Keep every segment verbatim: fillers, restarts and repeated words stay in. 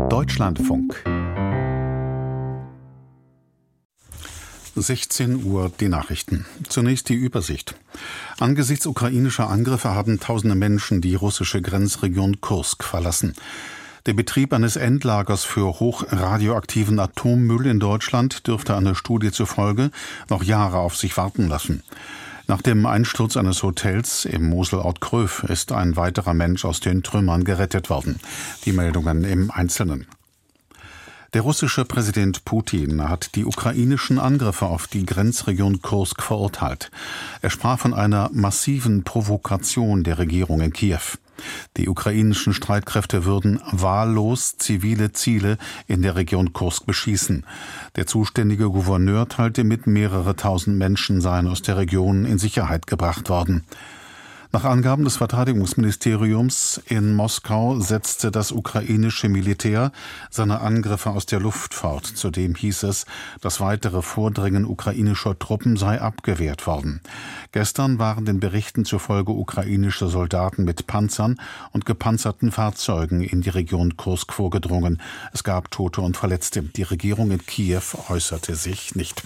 Deutschlandfunk. sechzehn Uhr die Nachrichten. Zunächst die Übersicht. Angesichts ukrainischer Angriffe haben tausende Menschen die russische Grenzregion Kursk verlassen. Der Betrieb eines Endlagers für hochradioaktiven Atommüll in Deutschland dürfte einer Studie zufolge noch Jahre auf sich warten lassen. Nach dem Einsturz eines Hotels im Moselort Kröv ist ein weiterer Mensch aus den Trümmern gerettet worden. Die Meldungen im Einzelnen. Der russische Präsident Putin hat die ukrainischen Angriffe auf die Grenzregion Kursk verurteilt. Er sprach von einer massiven Provokation der Regierung in Kiew. Die ukrainischen Streitkräfte würden wahllos zivile Ziele in der Region Kursk beschießen. Der zuständige Gouverneur teilte mit, mehrere tausend Menschen seien aus der Region in Sicherheit gebracht worden. Nach Angaben des Verteidigungsministeriums in Moskau setzte das ukrainische Militär seine Angriffe aus der Luft fort. Zudem hieß es, das weitere Vordringen ukrainischer Truppen sei abgewehrt worden. Gestern waren den Berichten zufolge ukrainische Soldaten mit Panzern und gepanzerten Fahrzeugen in die Region Kursk vorgedrungen. Es gab Tote und Verletzte. Die Regierung in Kiew äußerte sich nicht.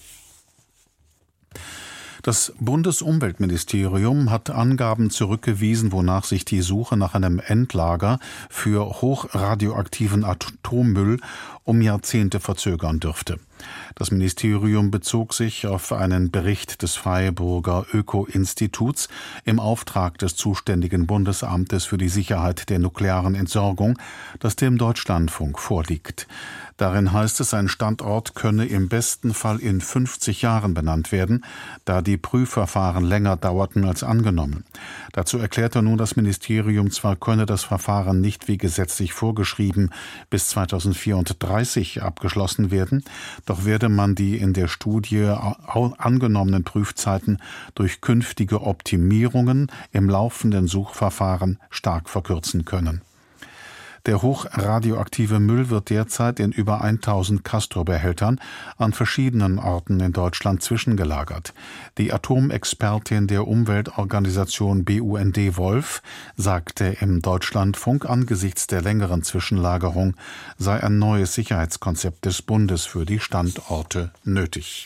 Das Bundesumweltministerium hat Angaben zurückgewiesen, wonach sich die Suche nach einem Endlager für hochradioaktiven Atommüll um Jahrzehnte verzögern dürfte. Das Ministerium bezog sich auf einen Bericht des Freiburger Öko-Instituts im Auftrag des zuständigen Bundesamtes für die Sicherheit der nuklearen Entsorgung, das dem Deutschlandfunk vorliegt. Darin heißt es, ein Standort könne im besten Fall in fünfzig Jahren benannt werden, da die Prüfverfahren länger dauerten als angenommen. Dazu erklärte nun das Ministerium, zwar könne das Verfahren nicht wie gesetzlich vorgeschrieben bis zweitausendvierunddreißig abgeschlossen werden, doch werde man die in der Studie angenommenen Prüfzeiten durch künftige Optimierungen im laufenden Suchverfahren stark verkürzen können. Der hochradioaktive Müll wird derzeit in über tausend Castor-Behältern an verschiedenen Orten in Deutschland zwischengelagert. Die Atomexpertin der Umweltorganisation B U N D Wolf sagte im Deutschlandfunk, angesichts der längeren Zwischenlagerung sei ein neues Sicherheitskonzept des Bundes für die Standorte nötig.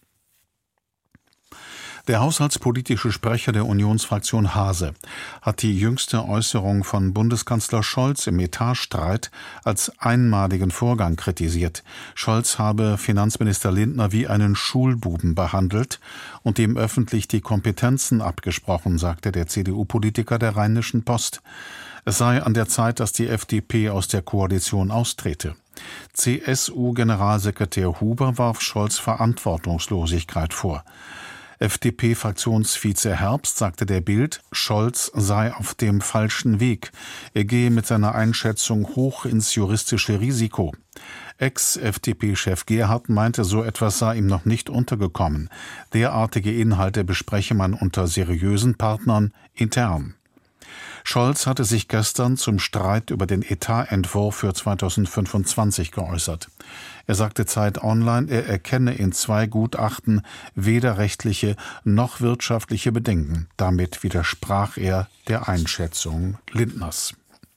Der haushaltspolitische Sprecher der Unionsfraktion Haase hat die jüngste Äußerung von Bundeskanzler Scholz im Etatstreit als einmaligen Vorgang kritisiert. Scholz habe Finanzminister Lindner wie einen Schulbuben behandelt und ihm öffentlich die Kompetenzen abgesprochen, sagte der C D U-Politiker der Rheinischen Post. Es sei an der Zeit, dass die F D P aus der Koalition austrete. C S U-Generalsekretär Huber warf Scholz Verantwortungslosigkeit vor. F D P-Fraktionsvize Herbst sagte der Bild, Scholz sei auf dem falschen Weg. Er gehe mit seiner Einschätzung hoch ins juristische Risiko. Ex-F D P-Chef Gerhardt meinte, so etwas sei ihm noch nicht untergekommen. Derartige Inhalte bespreche man unter seriösen Partnern intern. Scholz hatte sich gestern zum Streit über den Etatentwurf für zweitausendfünfundzwanzig geäußert. Er sagte Zeit Online, er erkenne in zwei Gutachten weder rechtliche noch wirtschaftliche Bedenken. Damit widersprach er der Einschätzung Lindners.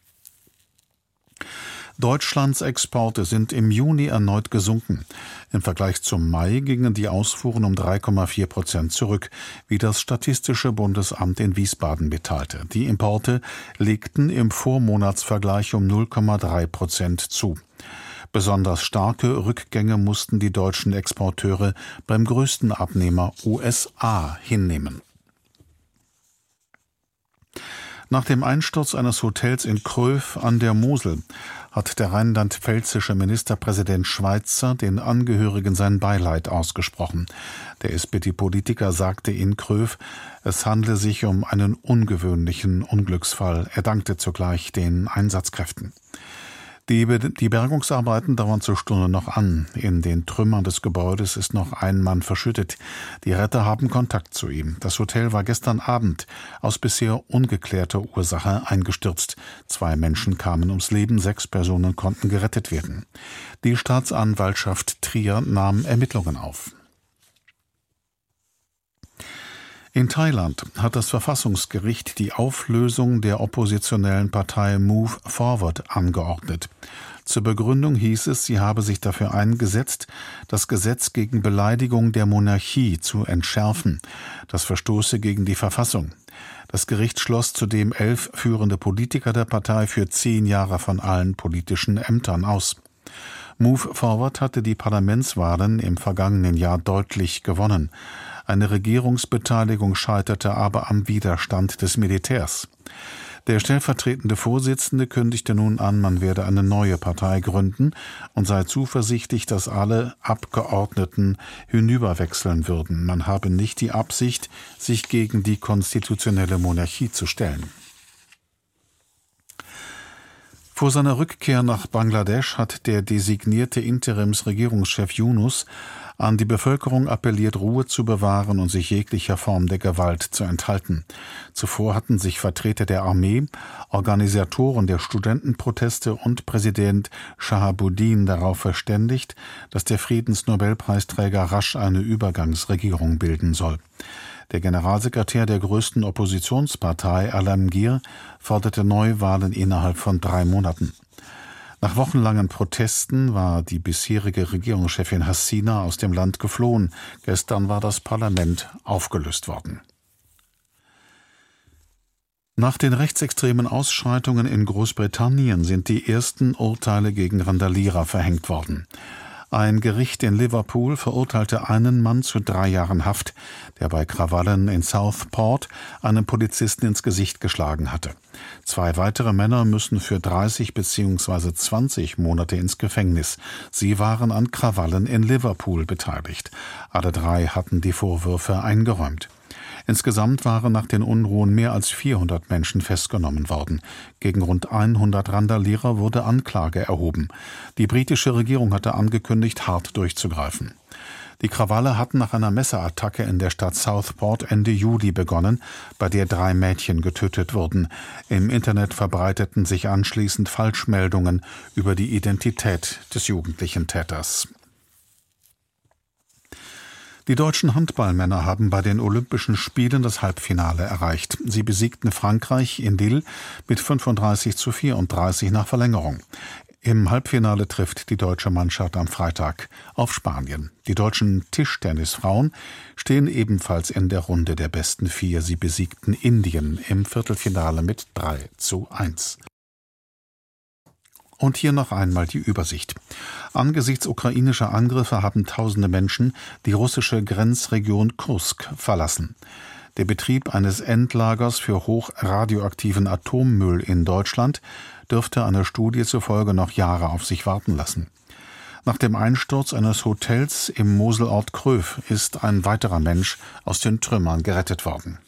Deutschlands Exporte sind im Juni erneut gesunken. Im Vergleich zum Mai gingen die Ausfuhren um drei Komma vier Prozent zurück, wie das Statistische Bundesamt in Wiesbaden mitteilte. Die Importe legten im Vormonatsvergleich um null Komma drei Prozent zu. Besonders starke Rückgänge mussten die deutschen Exporteure beim größten Abnehmer U S A hinnehmen. Nach dem Einsturz eines Hotels in Kröv an der Mosel hat der rheinland-pfälzische Ministerpräsident Schweitzer den Angehörigen sein Beileid ausgesprochen. Der S P D-Politiker sagte in Kröv, es handle sich um einen ungewöhnlichen Unglücksfall. Er dankte zugleich den Einsatzkräften. Die, die Bergungsarbeiten dauern zur Stunde noch an. In den Trümmern des Gebäudes ist noch ein Mann verschüttet. Die Retter haben Kontakt zu ihm. Das Hotel war gestern Abend aus bisher ungeklärter Ursache eingestürzt. Zwei Menschen kamen ums Leben, sechs Personen konnten gerettet werden. Die Staatsanwaltschaft Trier nahm Ermittlungen auf. In Thailand hat das Verfassungsgericht die Auflösung der oppositionellen Partei Move Forward angeordnet. Zur Begründung hieß es, sie habe sich dafür eingesetzt, das Gesetz gegen Beleidigung der Monarchie zu entschärfen. Das verstoße gegen die Verfassung. Das Gericht schloss zudem elf führende Politiker der Partei für zehn Jahre von allen politischen Ämtern aus. Move Forward hatte die Parlamentswahlen im vergangenen Jahr deutlich gewonnen. Eine Regierungsbeteiligung scheiterte aber am Widerstand des Militärs. Der stellvertretende Vorsitzende kündigte nun an, man werde eine neue Partei gründen und sei zuversichtlich, dass alle Abgeordneten hinüberwechseln würden. Man habe nicht die Absicht, sich gegen die konstitutionelle Monarchie zu stellen. Vor seiner Rückkehr nach Bangladesch hat der designierte Interimsregierungschef Yunus an die Bevölkerung appelliert, Ruhe zu bewahren und sich jeglicher Form der Gewalt zu enthalten. Zuvor hatten sich Vertreter der Armee, Organisatoren der Studentenproteste und Präsident Shahabuddin darauf verständigt, dass der Friedensnobelpreisträger rasch eine Übergangsregierung bilden soll. Der Generalsekretär der größten Oppositionspartei, Alamgir, forderte Neuwahlen innerhalb von drei Monaten. Nach wochenlangen Protesten war die bisherige Regierungschefin Hasina aus dem Land geflohen. Gestern war das Parlament aufgelöst worden. Nach den rechtsextremen Ausschreitungen in Großbritannien sind die ersten Urteile gegen Randalierer verhängt worden. Ein Gericht in Liverpool verurteilte einen Mann zu drei Jahren Haft, der bei Krawallen in Southport einem Polizisten ins Gesicht geschlagen hatte. Zwei weitere Männer müssen für dreißig bzw. zwanzig Monate ins Gefängnis. Sie waren an Krawallen in Liverpool beteiligt. Alle drei hatten die Vorwürfe eingeräumt. Insgesamt waren nach den Unruhen mehr als vierhundert Menschen festgenommen worden. Gegen rund hundert Randalierer wurde Anklage erhoben. Die britische Regierung hatte angekündigt, hart durchzugreifen. Die Krawalle hatten nach einer Messerattacke in der Stadt Southport Ende Juli begonnen, bei der drei Mädchen getötet wurden. Im Internet verbreiteten sich anschließend Falschmeldungen über die Identität des jugendlichen Täters. Die deutschen Handballmänner haben bei den Olympischen Spielen das Halbfinale erreicht. Sie besiegten Frankreich in Lille mit fünfunddreißig zu vierunddreißig nach Verlängerung. Im Halbfinale trifft die deutsche Mannschaft am Freitag auf Spanien. Die deutschen Tischtennisfrauen stehen ebenfalls in der Runde der besten vier. Sie besiegten Indien im Viertelfinale mit drei zu eins. Und hier noch einmal die Übersicht. Angesichts ukrainischer Angriffe haben tausende Menschen die russische Grenzregion Kursk verlassen. Der Betrieb eines Endlagers für hochradioaktiven Atommüll in Deutschland dürfte einer Studie zufolge noch Jahre auf sich warten lassen. Nach dem Einsturz eines Hotels im Moselort Kröv ist ein weiterer Mensch aus den Trümmern gerettet worden.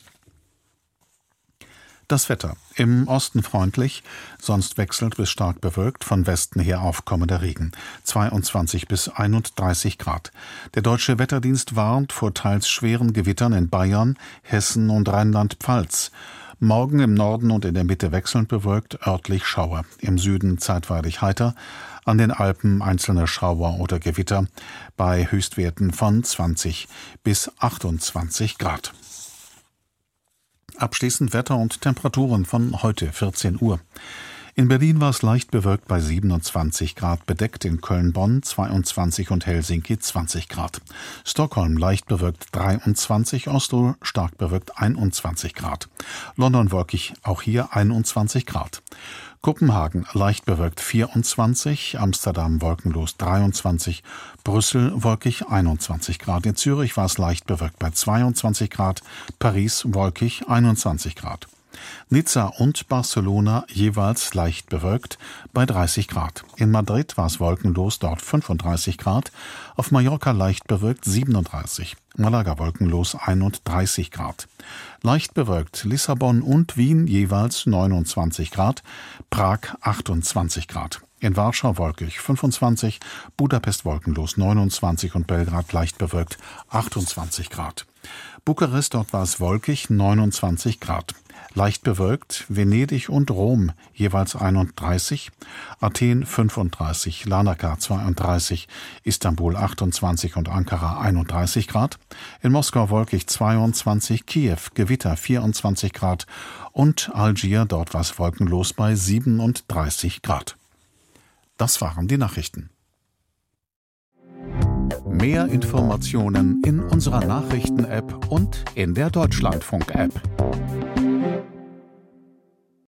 Das Wetter. Im Osten freundlich, sonst wechselnd bis stark bewölkt, von Westen her aufkommender Regen. zweiundzwanzig bis einunddreißig Grad. Der Deutsche Wetterdienst warnt vor teils schweren Gewittern in Bayern, Hessen und Rheinland-Pfalz. Morgen im Norden und in der Mitte wechselnd bewölkt, örtlich Schauer. Im Süden zeitweilig heiter, an den Alpen einzelne Schauer oder Gewitter bei Höchstwerten von zwanzig bis achtundzwanzig Grad. Abschließend Wetter und Temperaturen von heute vierzehn Uhr. In Berlin war es leicht bewölkt bei siebenundzwanzig Grad, bedeckt in Köln-Bonn zweiundzwanzig und Helsinki zwanzig Grad. Stockholm leicht bewölkt dreiundzwanzig, Oslo stark bewölkt einundzwanzig Grad. London wolkig, auch hier einundzwanzig Grad. Kopenhagen leicht bewölkt vierundzwanzig, Amsterdam wolkenlos dreiundzwanzig, Brüssel wolkig einundzwanzig Grad. In Zürich war es leicht bewölkt bei zweiundzwanzig Grad, Paris wolkig einundzwanzig Grad. Nizza und Barcelona jeweils leicht bewölkt bei dreißig Grad. In Madrid war es wolkenlos, dort fünfunddreißig Grad. Auf Mallorca leicht bewölkt siebenunddreißig. Malaga wolkenlos einunddreißig Grad. Leicht bewölkt Lissabon und Wien jeweils neunundzwanzig Grad. Prag achtundzwanzig Grad. In Warschau wolkig fünfundzwanzig, Budapest wolkenlos neunundzwanzig und Belgrad leicht bewölkt achtundzwanzig Grad. Bukarest, dort war es wolkig neunundzwanzig Grad. Leicht bewölkt, Venedig und Rom jeweils einunddreißig, Athen fünfunddreißig, Larnaca zweiunddreißig, Istanbul achtundzwanzig und Ankara einunddreißig Grad, in Moskau wolkig zweiundzwanzig, Kiew Gewitter vierundzwanzig Grad und Algier, dort war es wolkenlos bei siebenunddreißig Grad. Das waren die Nachrichten. Mehr Informationen in unserer Nachrichten-App und in der Deutschlandfunk-App.